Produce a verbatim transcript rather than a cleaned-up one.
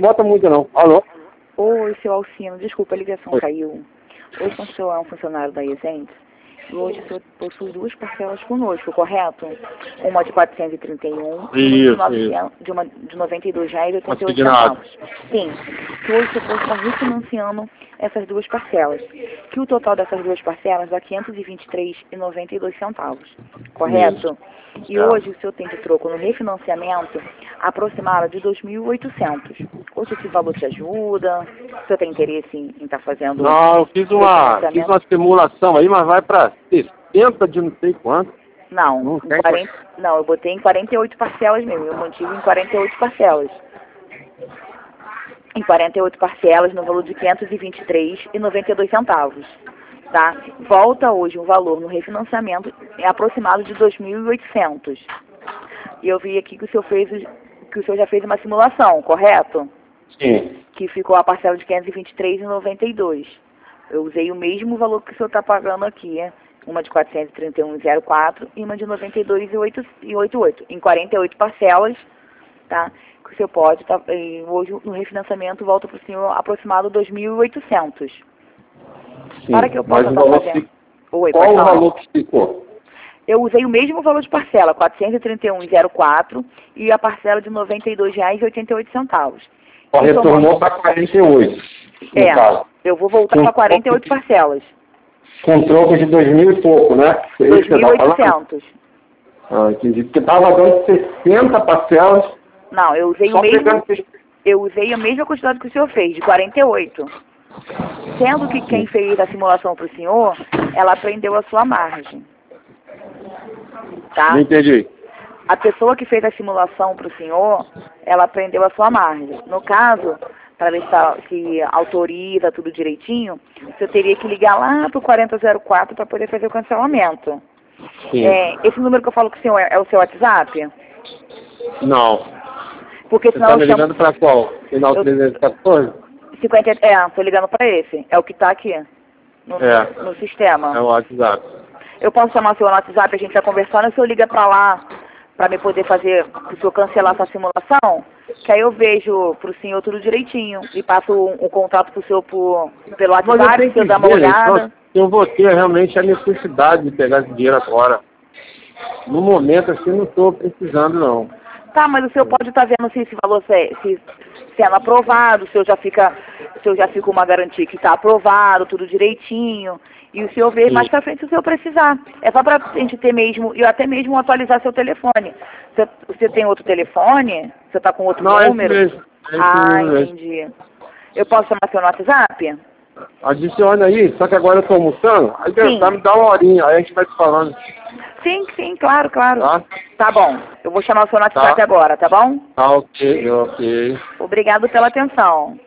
bota muito não. Alô? Oi, seu Alcino, desculpa, a ligação Oi. caiu. Hoje o senhor é um funcionário da Exentes e hoje o senhor possui duas parcelas conosco, correto? Uma de quatrocentos e trinta e um e uma de, Isso, novecentos, de, uma de noventa e dois reais e oitenta e oito Consignado. centavos. Sim, que hoje o senhor pode estar refinanciando essas duas parcelas. Que o total dessas duas parcelas dá quinhentos e vinte e três reais e noventa e dois centavos, correto? E hoje o senhor tem de troco no refinanciamento aproximado de dois mil e oitocentos. Hoje esse valor te ajuda? O senhor tem interesse em estar fazendo Não, eu fiz uma, fiz refinanciamento? uma simulação aí, mas vai pra sessenta de não sei quanto. Não, Não em tem quarenta, não, eu botei em quarenta e oito parcelas mesmo, eu mantive em quarenta e oito parcelas. Em quarenta e oito parcelas, no valor de quinhentos e vinte e três reais e noventa e dois centavos. Tá? Volta hoje um valor no refinanciamento é aproximado de dois mil e oitocentos. E eu vi aqui que o senhor fez, que o senhor já fez uma simulação, correto? Sim. Que ficou a parcela de quinhentos e vinte e três reais e noventa e dois centavos. Eu usei o mesmo valor que o senhor está pagando aqui, é? Uma de quatrocentos e trinta e um reais e zero quatro e uma de noventa e dois reais e oitenta e oito centavos. Em quarenta e oito parcelas, tá? Que o senhor pode, tá? E hoje no refinanciamento volta para o senhor aproximado dois mil e oitocentos. Sim. Para que eu Mas possa o estar valor fazendo. que- Oi, qual pode o falar. valor que ficou? Eu usei o mesmo valor de parcela, quatrocentos e trinta e um reais e zero quatro e a parcela de noventa e dois reais e oitenta e oito centavos. Ó, E somando- retornou para quarenta e oito. No É, caso. eu vou voltar Com para quarenta e oito troco- parcelas. Com troco de dois mil e pouco, né? É isso dois que você mil e tá falando? oitocentos. Ah, entendi. Porque estava dando sessenta parcelas. Não, eu usei Só o mesmo. pegando esses- Eu usei a mesma quantidade que o senhor fez, de quarenta e oito. Sendo que quem fez a simulação para o senhor, ela aprendeu a sua margem. Tá? Não entendi. A pessoa que fez a simulação para o senhor, ela aprendeu a sua margem. No caso, para ver se, tá- se autoriza tudo direitinho, você teria que ligar lá para o quarenta zero quatro para poder fazer o cancelamento. Sim. É, esse número que eu falo com o senhor é, é o seu WhatsApp? Não. Porque Você senão está eu me chamo... ligando para qual? Final Eu- trezentos e quatorze? cinquenta, é, tô ligando para esse. É o que está aqui no, É. no sistema. É o WhatsApp. Eu posso chamar o senhor no WhatsApp, a gente vai conversando, e o senhor liga para lá para me poder fazer, o senhor cancelar essa simulação, que aí eu vejo pro senhor tudo direitinho e passo um, um contato pro senhor por, pelo Mas eu WhatsApp, tenho o senhor que dá uma ver, olhada. então, eu vou ter realmente a necessidade de pegar esse dinheiro agora. No momento, assim, não estou precisando, não. Tá, mas o senhor pode estar vendo se esse valor se, se, sendo aprovado, o senhor já fica, o senhor já fica uma garantia que está aprovado, tudo direitinho. E o senhor vê Sim. mais pra frente se o senhor precisar. É só pra gente ter mesmo, e até mesmo atualizar seu telefone. Você, você tem outro telefone? Você está com outro Não, é isso número? mesmo. É isso Ah, mesmo. entendi. Eu posso chamar seu no WhatsApp? Adiciona aí, só que agora eu estou almoçando, aí Sim. dá, me dá uma horinha, aí a gente vai se falando, Sim, sim, claro, claro. tá? Tá bom. Eu vou chamar o seu no WhatsApp Tá. agora, tá bom? Tá, ok, ok. Obrigado pela atenção.